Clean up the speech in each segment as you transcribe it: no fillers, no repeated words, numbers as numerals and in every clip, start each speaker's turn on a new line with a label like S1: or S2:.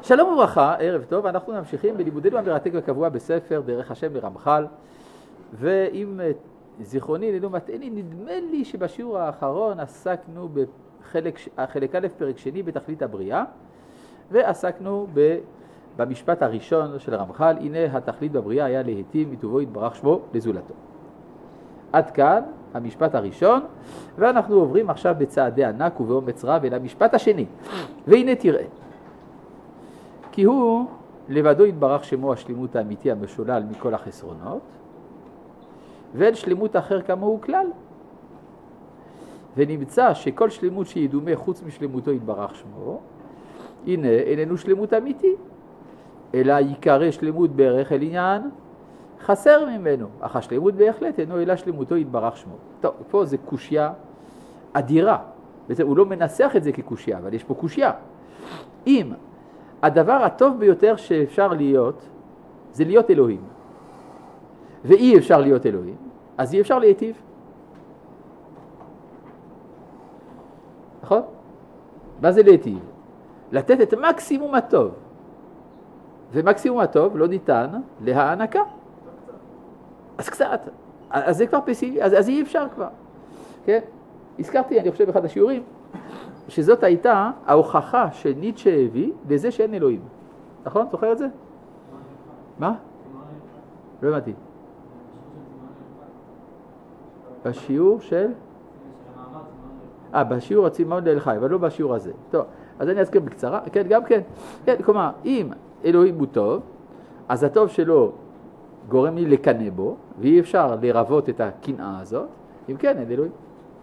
S1: שלום וברכה, ערב טוב, אנחנו ממשיכים בלימודנו המרתק וקבוע בספר דרך השם לרמח"ל, ואם זיכרוני אינו מטעני, נדמה לי שבשיעור האחרון עסקנו בחלק א' פרק שני בתכלית הבריאה, ועסקנו במשפט הראשון של הרמח"ל, הנה התכלית בבריאה היה להיטיב מטובו יתברך שמו לזולתו. עד כאן המשפט הראשון, ואנחנו עוברים עכשיו בצעדי ענק ובאומץ רב אל המשפט השני. והנה תראה, כי הוא לבדו יתברך שמו השלמות האמיתי המשולל מכל החסרונות, ואין שלמות אחר כמוהו כלל. ונמצא שכל שלמות שידומה חוץ משלמותו יתברך שמו, הנה איננו שלמות אמיתי, אלא יקרא שלמות בערך אל עניין חסר ממנו, אך השלמות בהחלט אינו אלא שלמותו יתברך שמו. טוב, פה זה קושיה אדירה. הוא לא מנסח את זה כקושיה, אבל יש פה קושיה. אם הדבר הטוב ביותר שאפשר להיות, זה להיות אלוהים, ואי אפשר להיות אלוהים, אז אי אפשר להיטיב. נכון? מה זה להיטיב? לתת את מקסימום הטוב. ומקסימום הטוב לא ניתן להענקה. אז קצת. אז זה כבר פסימי, אז אי אפשר כבר. כן? הזכרתי, אני חושב, באחד השיעורים, שזאת הייתה ההוכחה שניטשה הביא בזה שאין אלוהים. נכון? זוכר את זה? מה? לא הבנתי. בשיעור של? בשיעור הצימאון לאל חי, אבל לא בשיעור הזה. טוב, אז אני אזכיר בקצרה. כן, גם כן. כן, כלומר, אם אלוהים הוא טוב, אז הטוב שלו גורם לי לקנא בו, ואי אפשר לרבות את הקנאה הזאת. אם כן, אין אלוהים.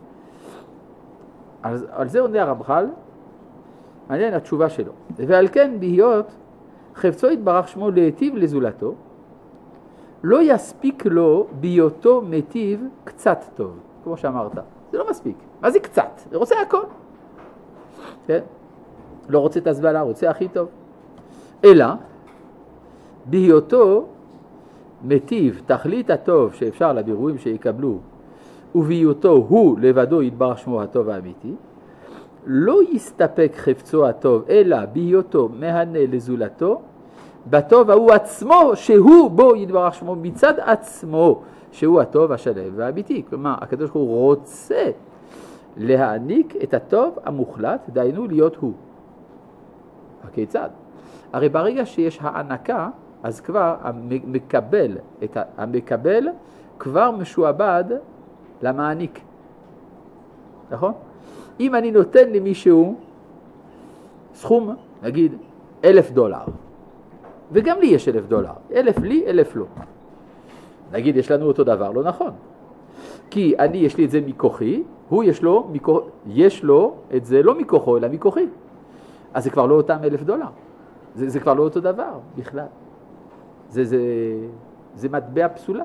S1: אז על זה עונה הרמח"ל, מעניין התשובה שלו. ועל כן בהיות חפצו יתברך שמו להיטיב לזולתו, לא יספיק לו בהיותו מטיב קצת טוב, כמו שאמרת. זה לא מספיק. מה זה קצת? הוא רוצה הכל. כן? לא רוצה את הסבלה, רוצה הכי טוב. אלא, בהיותו מטיב תכלית הטוב שאפשר לבירואים שיקבלו, ובהיותו הוא לבדו יתברך שמו הטוב האמיתי, לא יסתפק חפצו הטוב, אלא בהיותו מהנה לזולתו, בטוב ההוא עצמו שהוא בו יתברך שמו מצד עצמו, שהוא הטוב השלם והאמיתי. כלומר, הקדוש ברוך הוא רוצה להעניק את הטוב המוחלט, דיינו להיות הוא. הכיצד? הרי ברגע שיש הענקה, אז כבר המקבל כבר משועבד למעניק. נכון? אם אני נותן למישהו סכום, נגיד, $1,000, וגם לי יש $1,000, 1,000 לי, 1,000 לו. נגיד, יש לנו אותו דבר, לא נכון. כי אני, יש לי את זה מכוחי, הוא יש לו את זה לא מכוחו, אלא מכוחי. אז זה כבר לא אותם $1,000. זה כבר לא אותו דבר, בכלל. זה מטבע פסולה.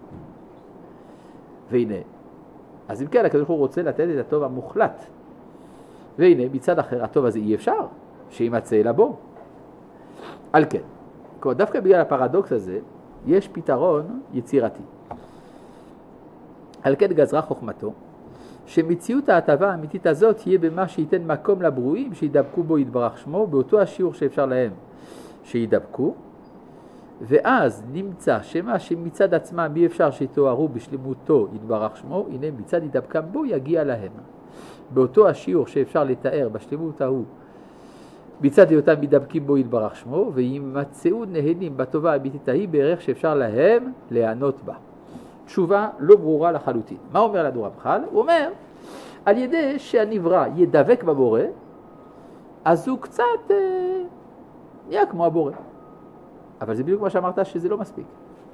S1: והנה, אז אם כן, הקדוש ברוך הוא רוצה לתת את הטוב המוחלט. והנה, מצד אחר, הטוב הזה אי אפשר, שימצא אלא בו. על כן, דווקא בגלל הפרדוקס הזה, יש פתרון יצירתי. על כן גזרה חוכמתו, שמציאות ההטבה האמיתית הזאת תהיה במה שייתן מקום לברואים שידבקו בו יתברך שמו, באותו השיעור שאפשר להם שידבקו, ואז נמצא שמה שמצד עצמם אי אפשר שיתוארו בשלמותו יתברך שמו, הנה מצד ידבקם בו יגיע להם. באותו השיעור שאפשר לתאר בשלמות ההוא, מצד היותם מדבקים בו יתברך שמו, וימצאו נהנים בטובה האמיתית ההיא בערך שאפשר להם להיענות בה. תשובה לא ברורה לחלוטין. מה אומר לנו רמח"ל? הוא אומר, על ידי שהנברא ידבק בבורא, אז הוא קצת נהיה כמו הבורא. אבל זה בדיוק מה שאמרת שזה לא מספיק.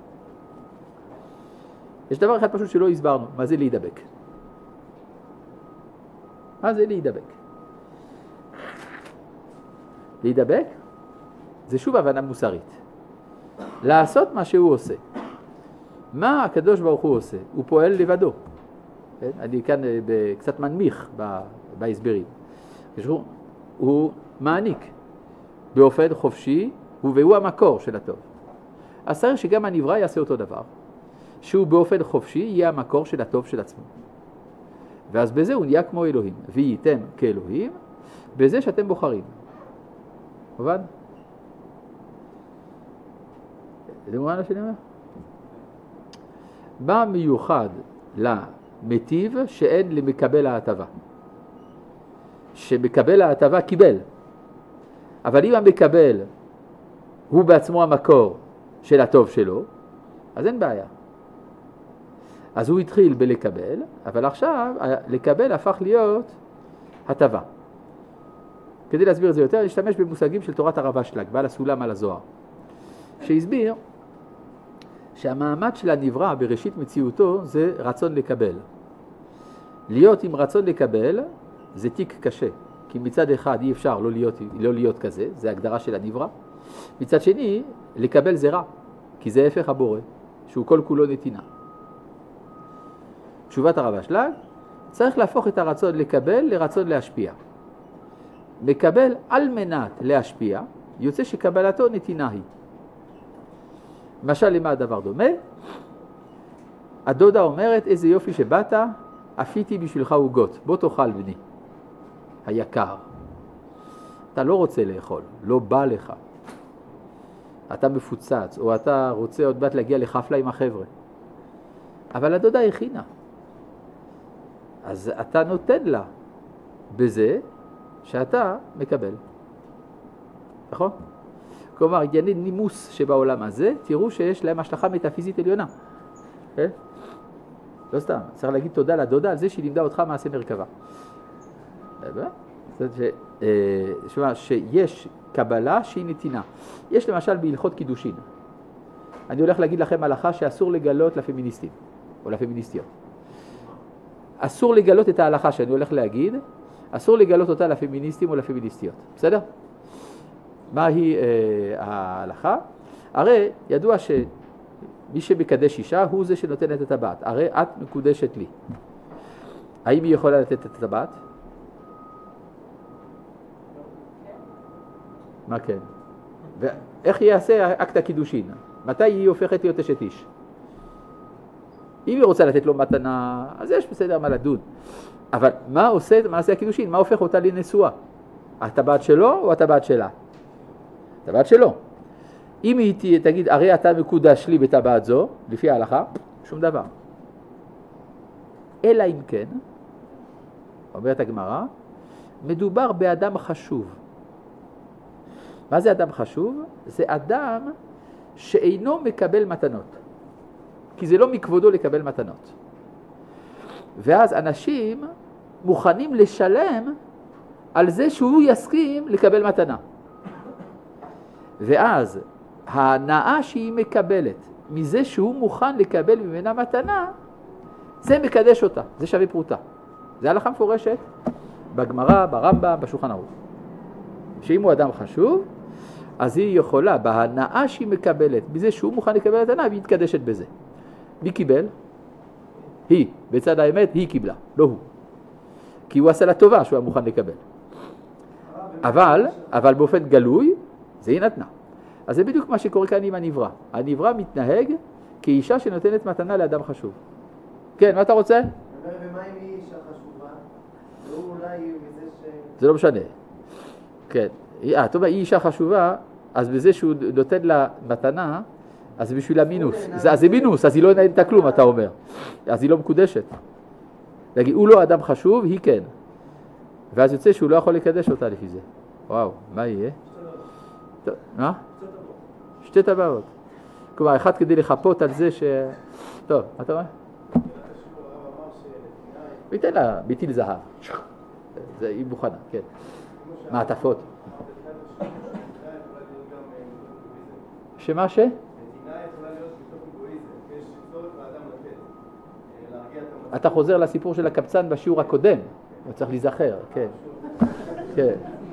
S1: יש דבר אחד פשוט שלא הסברנו, מה זה להידבק? מה זה להידבק? להידבק זה שוב הבנה מוסרית. לעשות מה שהוא עושה. מה הקדוש ברוך הוא עושה? הוא פועל לבדו. כן? אני כאן קצת מנמיך בהסברים. הוא מעניק באופן חופשי, והוא המקור של הטוב. אז צריך שגם הנברא יעשה אותו דבר, שהוא באופן חופשי יהיה המקור של הטוב של עצמו. ואז בזה הוא נהיה כמו אלוהים. וייתם כאלוהים, בזה שאתם בוחרים. מובן? זה מובן מה שאני אומר? מה מיוחד למטיב שאין למקבל ההטבה? שמקבל ההטבה קיבל, אבל אם המקבל הוא בעצמו המקור של הטוב שלו, אז אין בעיה. אז הוא התחיל בלקבל, אבל עכשיו לקבל הפך להיות הטבה. כדי להסביר את זה יותר, נשתמש במושגים של תורת הרב אשלג, בעל הסולם על הזוהר, שהסביר שהמעמד של הנברא בראשית מציאותו זה רצון לקבל. להיות עם רצון לקבל זה תיק קשה, כי מצד אחד אי אפשר לא להיות כזה, זה הגדרה של הנברא. מצד שני, לקבל זה רע, כי זה הפך הבורא, שהוא כל כולו נתינה. תשובת הרב אשלג, צריך להפוך את הרצון לקבל לרצון להשפיע. מקבל על מנת להשפיע, יוצא שקבלתו נתינה היא. למשל, למה הדבר דומה? הדודה אומרת, איזה יופי שבאת, אפיתי בשבילך עוגות, בוא תאכל בני, היקר. אתה לא רוצה לאכול, לא בא לך. אתה מפוצץ, או אתה רוצה עוד בת להגיע לחפלה עם החבר'ה. אבל הדודה הכינה. אז אתה נותן לה בזה שאתה מקבל. נכון? כלומר, ענייני נימוס שבעולם הזה, תראו שיש להם השלכה מטאפיזית עליונה. לא סתם, צריך להגיד תודה לדודה על זה שהיא לימדה אותך מעשה מרכבה. זאת אומרת שיש קבלה שהיא נתינה. יש למשל בהלכות קידושין. אני הולך להגיד לכם הלכה שאסור לגלות לפמיניסטים או לפמיניסטיות. אסור לגלות את ההלכה שאני הולך להגיד, אסור לגלות אותה לפמיניסטים או לפמיניסטיות. בסדר? מהי ההלכה? הרי ידוע שמי שמקדש אישה הוא זה שנותן את הטבעת. הרי את מקודשת לי. האם היא יכולה לתת את הטבעת? מה כן? ואיך יעשה אקט הקידושין? מתי היא הופכת להיות אשת איש? אם היא רוצה לתת לו מתנה, אז יש בסדר מה לדון. אבל מה עושה מעשה הקידושין? מה הופך אותה לנשואה? הטבעת שלו או הטבעת שלה? הטבעת שלו. אם היא תגיד, הרי אתה מקודש לי בטבעת זו, לפי ההלכה, שום דבר. אלא אם כן, אומרת הגמרא, מדובר באדם חשוב. מה זה אדם חשוב? זה אדם שאינו מקבל מתנות. כי זה לא מכבודו לקבל מתנות. ואז אנשים מוכנים לשלם על זה שהוא יסכים לקבל מתנה. ואז ההנאה שהיא מקבלת מזה שהוא מוכן לקבל ממנה מתנה, זה מקדש אותה, זה שווה פרוטה. זה הלכה מפורשת בגמרא, ברמב"ם, בשולחן ערוך. שאם הוא אדם חשוב, אז היא יכולה, בהנאה שהיא מקבלת מזה שהוא מוכן לקבל מתנה, והיא מתקדשת בזה. מי קיבל? היא. בצד האמת, היא קיבלה, לא הוא. כי הוא עשה לה טובה שהוא מוכן לקבל. אבל באופן גלוי, זה היא נתנה. אז זה בדיוק מה שקורה כאן עם הנברא. הנברא מתנהג כאישה שנותנת מתנה לאדם חשוב. כן, מה אתה רוצה?
S2: ומה אם היא אישה חשובה? לא אולי מזה
S1: זה לא משנה. כן. אתה אומר, היא אישה חשובה, אז בזה שהוא נותן לה מתנה, אז בשביל המינוס. אז זה מינוס, אז היא לא נהנתה כלום, אתה אומר. אז היא לא מקודשת. להגיד, הוא לא אדם חשוב, היא כן. ואז יוצא שהוא לא יכול לקדש אותה לפי זה. וואו, מה יהיה? מה? שתי טבעות. כלומר, אחד כדי לחפות על זה טוב, מה אתה אומר? ויתן לה ביטיל זהב. זה היא מוכנה, כן. מעטפות. שמה ש?
S2: נתינה יכולה להיות מתוך אגואיזם, יש צורך לאדם לתת, להרגיע את המצב.
S1: אתה חוזר לסיפור של הקבצן בשיעור הקודם, הוא צריך להיזכר, כן. כן.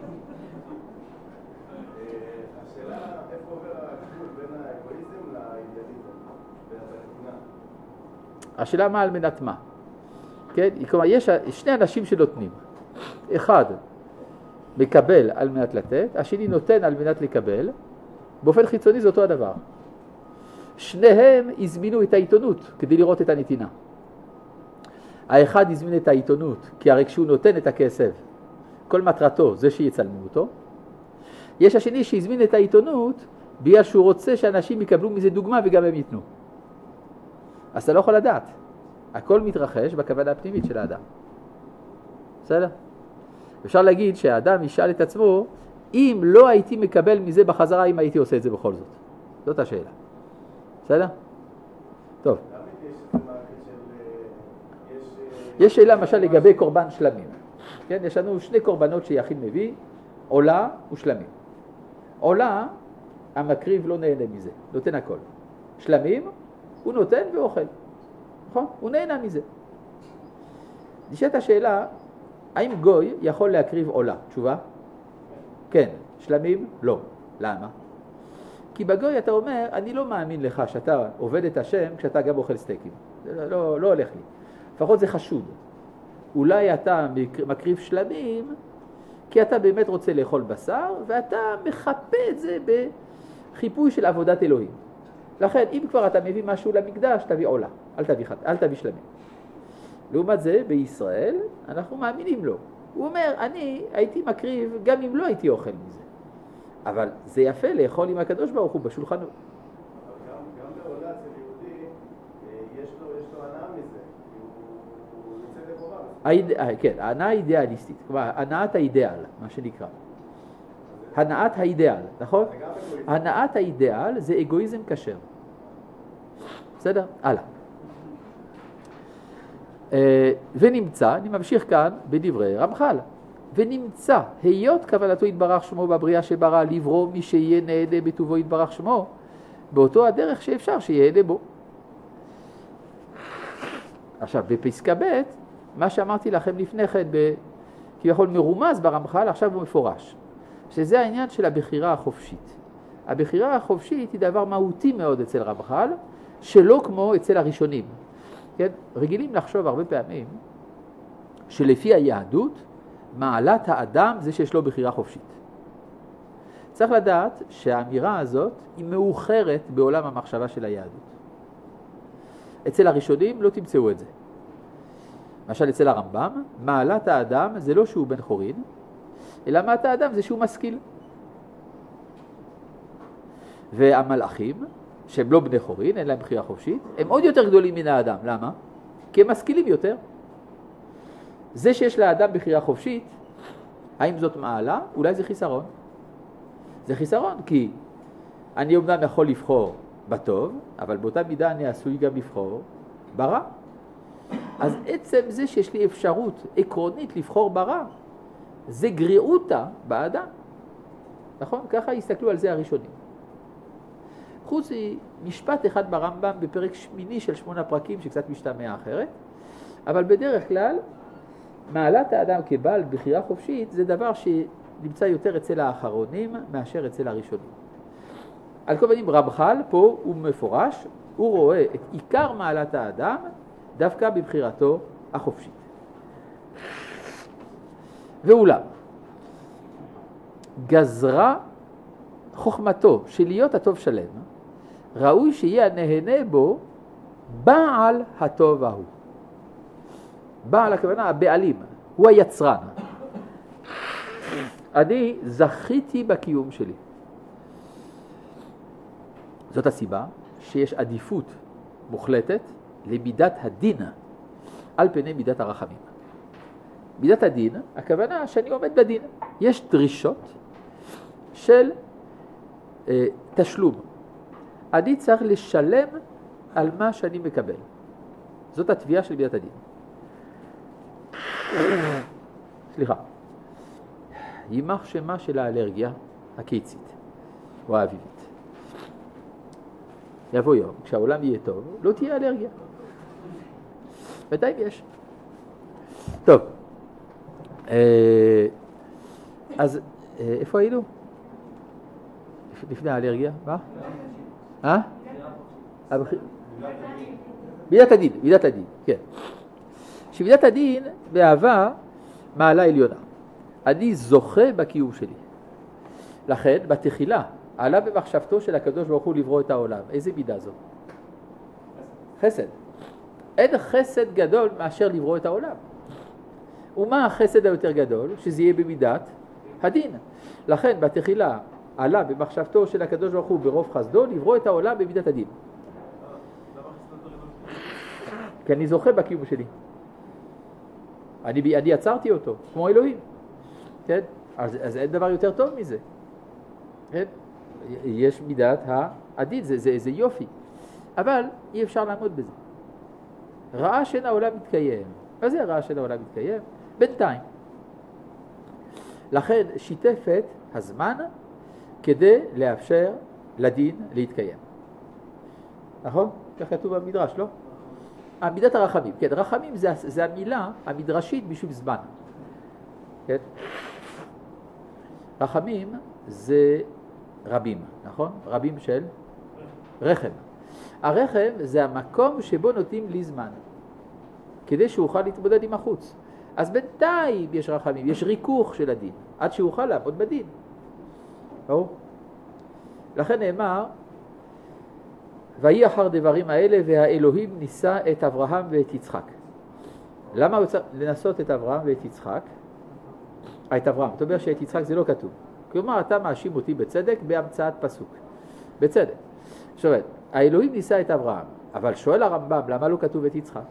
S2: השאלה, איפה עובר הגבול בין האגואיזם לאידיאליזם, בין הנתינה?
S1: השאלה מה על מנת מה? כן? כלומר, יש שני אנשים שנותנים. אחד מקבל על מנת לתת, השני נותן על מנת לקבל. באופן חיצוני זה אותו הדבר. שניהם הזמינו את העיתונות כדי לראות את הנתינה. האחד הזמין את העיתונות, כי הרי כשהוא נותן את הכסף, כל מטרתו זה שיצלמו אותו. יש השני שהזמין את העיתונות בגלל שהוא רוצה שאנשים יקבלו מזה דוגמה וגם הם ייתנו. אז אתה לא יכול לדעת. הכל מתרחש בכוונה הפנימית של האדם. בסדר? אפשר להגיד שהאדם ישאל את עצמו, אם לא הייתי מקבל מזה בחזרה, אם הייתי עושה את זה בכל זאת. זאת השאלה. בסדר? טוב. יש שאלה למשל לגבי קורבן שלמים. כן? יש לנו שני קורבנות שיחיד מביא, עולה ושלמים. עולה, המקריב לא נהנה מזה, נותן הכל. שלמים, הוא נותן ואוכל. נכון? הוא נהנה מזה. נשאלת השאלה, האם גוי יכול להקריב עולה? תשובה? כן. שלמים? לא. למה? כי בגוי אתה אומר, אני לא מאמין לך שאתה עובד את השם כשאתה גם אוכל סטייקים. זה לא הולך לי. לפחות זה חשוד. אולי אתה מקריב שלמים, כי אתה באמת רוצה לאכול בשר, ואתה מחפה את זה בחיפוי של עבודת אלוהים. לכן, אם כבר אתה מביא משהו למקדש, תביא עולה, אל תביא שלמים. לעומת זה, בישראל, אנחנו מאמינים לו. הוא אומר, אני הייתי מקריב גם אם לא הייתי אוכל מזה. אבל זה יפה לאכול עם הקדוש ברוך הוא בשולחנו.
S2: גם בעולה אצל יהודי, יש לו הנאה מזה. הוא יוצא לבורא.
S1: כן, הנאה אידיאליסטית. כלומר, הנאת האידיאל, מה שנקרא. הנאת האידיאל, נכון? הנאת האידיאל זה אגואיזם כשר. בסדר? הלאה. ונמצא, אני ממשיך כאן בדברי רמח"ל, ונמצא, היות כוונתו יתברך שמו בבריאה שברא לברוא מי שיהיה נהנה בטובו יתברך שמו, באותו הדרך שאפשר שיהנה בו. עכשיו, בפסקה ב', מה שאמרתי לכם לפני כן, כביכול מרומז ברמח"ל, עכשיו הוא מפורש. שזה העניין של הבחירה החופשית. הבחירה החופשית היא דבר מהותי מאוד אצל רמח"ל, שלא כמו אצל הראשונים. כן? רגילים לחשוב הרבה פעמים שלפי היהדות, מעלת האדם זה שיש לו בחירה חופשית. צריך לדעת שהאמירה הזאת היא מאוחרת בעולם המחשבה של היהדות. אצל הראשונים לא תמצאו את זה. למשל אצל הרמב"ם, מעלת האדם זה לא שהוא בן חורין, אלא מעלת האדם זה שהוא משכיל. והמלאכים, שהם לא בני חורין, אין להם בחירה חופשית, הם עוד יותר גדולים מן האדם. למה? כי הם משכילים יותר. זה שיש לאדם בחירה חופשית, האם זאת מעלה? אולי זה חיסרון. זה חיסרון כי אני אומנם יכול לבחור בטוב, אבל באותה מידה אני עשוי גם לבחור ברע. אז עצם זה שיש לי אפשרות עקרונית לבחור ברע, זה גריעותה באדם. נכון? ככה הסתכלו על זה הראשונים. חוץ משפט אחד ברמב"ם בפרק שמיני של 8 פרקים שקצת משתמע אחרת, אבל בדרך כלל מעלת האדם כבעל בחירה חופשית זה דבר שנמצא יותר אצל האחרונים מאשר אצל הראשונים. על כל פנים רמח"ל פה הוא מפורש, הוא רואה את עיקר מעלת האדם דווקא בבחירתו החופשית. ואולם, גזרה חוכמתו של להיות הטוב שלם, ראוי שיהיה הנהנה בו בעל הטוב ההוא. בעל הכוונה הבעלים, הוא היצרן. אני זכיתי בקיום שלי. זאת הסיבה שיש עדיפות מוחלטת למידת הדין על פני מידת הרחמים. מידת הדין, הכוונה שאני עומד בדין. יש דרישות של תשלום. אני צריך לשלם על מה שאני מקבל. זאת התביעה של מידת הדין. סליחה. יימח שמה של האלרגיה הקיצית או האביבית. יבוא יום, כשהעולם יהיה טוב, לא תהיה אלרגיה. בינתיים יש. טוב. אז איפה היינו? לפני האלרגיה? מה? מידת הדין, מידת הדין, כן. שמידת הדין באהבה מעלה עליונה. אני זוכה בקיום שלי. לכן, בתחילה, עלה במחשבתו של הקדוש ברוך הוא לברוא את העולם. איזה מידה זו? חסד. אין חסד גדול מאשר לברוא את העולם. ומה החסד היותר גדול? שזה יהיה במידת הדין. לכן, בתחילה, עלה במחשבתו של הקדוש ברוך הוא ברוב חסדו לברוא את העולם במידת הדין. כי אני זוכה בקיום שלי. אני עצרתי אותו, כמו אלוהים. כן? אז אין דבר יותר טוב מזה. כן? יש מידת הדין, זה יופי. אבל אי אפשר לעמוד בזה. ראה שאין העולם מתקיים. מה זה ראה שאין העולם מתקיים? בינתיים. לכן שיתפת הזמן כדי לאפשר לדין להתקיים. נכון? כך כתוב במדרש, לא? מידת הרחמים. כן, רחמים זה המילה המדרשית בשביל זמן. כן? רחמים זה רבים, נכון? רבים של רחם. הרחם זה המקום שבו נותנים לי זמן, כדי שאוכל להתמודד עם החוץ. אז בינתיים יש רחמים, יש ריכוך של הדין, עד שאוכל לעמוד בדין. ברור? לכן נאמר, ויהי אחר דברים האלה והאלוהים ניסה את אברהם ואת יצחק. למה הוא צריך לנסות את אברהם ואת יצחק? את אברהם, אתה אומר שאת יצחק זה לא כתוב. כלומר, אתה מאשים אותי בצדק בהמצאת פסוק. בצדק. עכשיו, האלוהים ניסה את אברהם, אבל שואל הרמב"ם, למה לא כתוב את יצחק?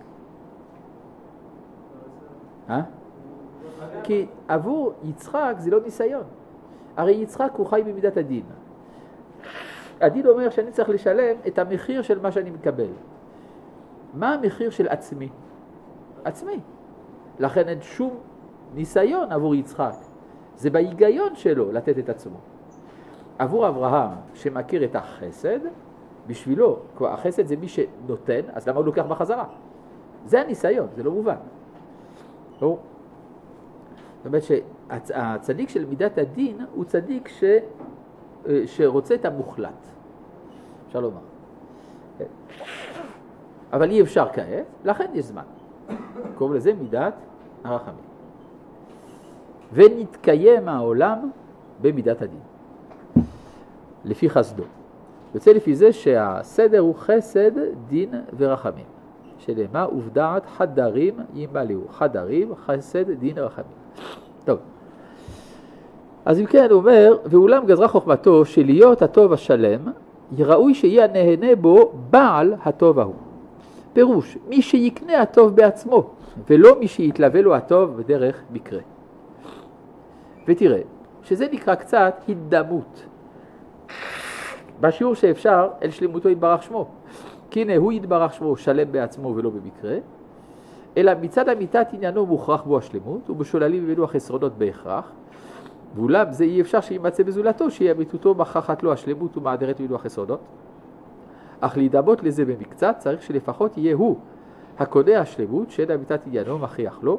S1: כי עבור יצחק זה לא ניסיון. הרי יצחק הוא חי במידת הדין. הדין אומר שאני צריך לשלם את המחיר של מה שאני מקבל. מה המחיר של עצמי? עצמי. לכן אין שום ניסיון עבור יצחק. זה בהיגיון שלו לתת את עצמו. עבור אברהם שמכיר את החסד, בשבילו, החסד זה מי שנותן, אז למה הוא לוקח בחזרה? זה הניסיון, זה לא מובן. לא? זאת אומרת שהצדיק של מידת הדין הוא צדיק שרוצה את המוחלט. אפשר לומר. אבל אי אפשר כעת, לכן יש זמן. קוראים לזה מידת הרחמים. ונתקיים העולם במידת הדין. לפי חסדו. יוצא לפי זה שהסדר הוא חסד, דין ורחמים. שלמה ובדעת חדרים ימלאו. חדרים, חסד, דין ורחמים. טוב. אז אם כן הוא אומר, ואולם גזרה חוכמתו שלהיות הטוב השלם, ראוי שיהיה נהנה בו בעל הטוב ההוא. פירוש, מי שיקנה הטוב בעצמו, ולא מי שיתלווה לו הטוב בדרך מקרה. ותראה, שזה נקרא קצת התדמות. בשיעור שאפשר אל שלמותו יתברך שמו. כי הנה הוא יתברך שמו שלם בעצמו ולא במקרה, אלא מצד אמיתת עניינו מוכרח בו השלמות, ובשוללים ממנו החסרונות בהכרח, ואולם זה אי אפשר שימצא בזולתו, שיהיה אמיתותו מכרחת לו השלמות ומעדרת ממנו החסרונות. אך להידמות לזה במקצת צריך שלפחות יהיה הוא הקונה השלמות, שאין אמיתת עניינו מכריח לו,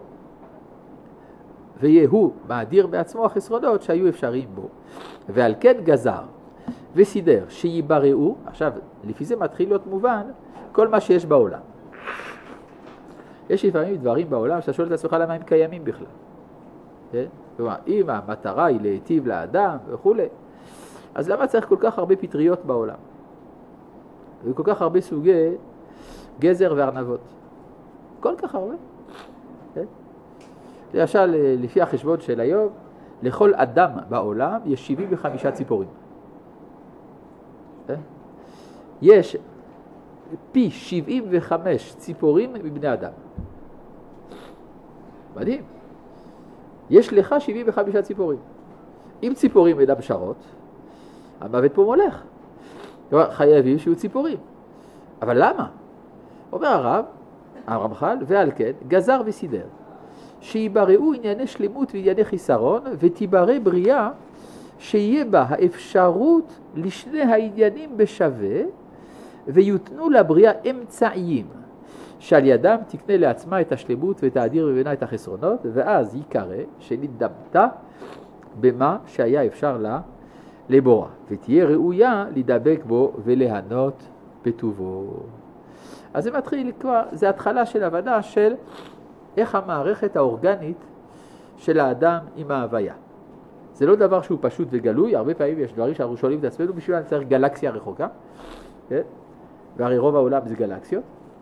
S1: ויהיה הוא מעדיר בעצמו החסרונות שהיו אפשריים בו. ועל כן גזר וסידר שיבראו, עכשיו לפי זה מתחיל להיות מובן כל מה שיש בעולם. יש לפעמים דברים בעולם שאתה שואל את עצמך למה הם קיימים בכלל. כן? כלומר, אם המטרה היא להיטיב לאדם וכו', אז למה צריך כל כך הרבה פטריות בעולם? וכל כך הרבה סוגי גזר וארנבות? כל כך הרבה. כן? למשל, לפי החשבון של היום, לכל אדם בעולם יש 75 ציפורים. יש פי 75 ציפורים מבני אדם. מדהים. יש לך 75 ציפורים. אם ציפורים אינם שרות, המוות פה מולך. כלומר, חייבים שיהיו ציפורים. אבל למה? אומר הרמח"ל, ועל כן, גזר וסידר, שיבראו ענייני שלמות וענייני חיסרון, ותיברא בריאה שיהיה בה האפשרות לשני העניינים בשווה, ויותנו לבריאה אמצעיים, שעל ידם תקנה לעצמה את השלמות ותאדיר ממנה את החסרונות, ואז יקרא שנדמת במה שהיה אפשר לה לבורא, ותהיה ראויה לדבק בו ולהנות בטובו. אז זה מתחיל כבר, זה התחלה של הבנה של איך המערכת האורגנית של האדם עם ההוויה. זה לא דבר שהוא פשוט וגלוי, הרבה פעמים יש דברים שאנחנו שואלים את עצמנו, בשביל אני צריך גלקסיה רחוקה, כן? והרי רוב העולם זה גלקסיות.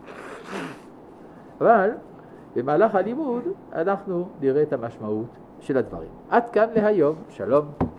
S1: אבל במהלך הלימוד אנחנו נראה את המשמעות של הדברים. עד כאן להיום, שלום.